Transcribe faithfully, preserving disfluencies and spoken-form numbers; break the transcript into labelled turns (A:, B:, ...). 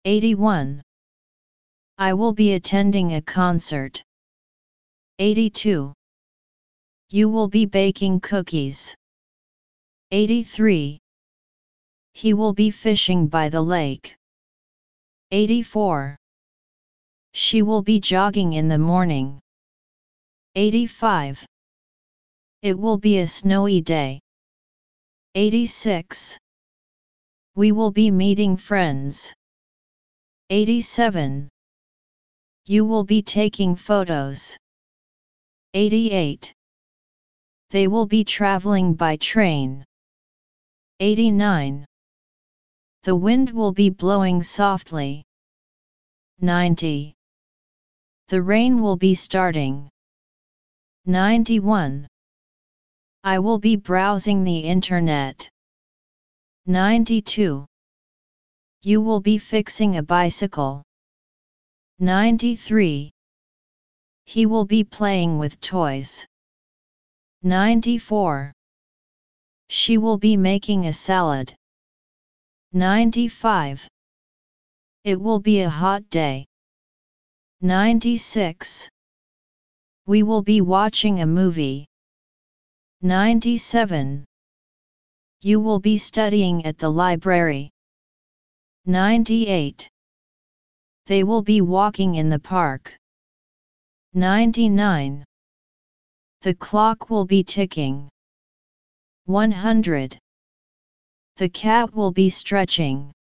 A: eighty-one. I will be attending a concert. eighty-two. You will be baking cookies. eighty-three. He will be fishing by the lake. eighty-four. She will be jogging in the morning. eighty-five. It will be a snowy day. eighty-six. We will be meeting friends. eighty-seven. You will be taking photos. eighty-eight. They will be traveling by train. eighty-nine. The wind will be blowing softly. ninety. The rain will be starting. ninety-one. I will be browsing the internet. ninety-two. You will be fixing a bicycle. ninety-three. He will be playing with toys. ninety-four. She will be making a salad. ninety-five. It will be a hot day. ninety-six. We will be watching a movie. ninety-seven. You will be studying at the library. ninety-eight. They will be walking in the park. ninety-nine. The clock will be ticking. one hundred. The cat will be stretching.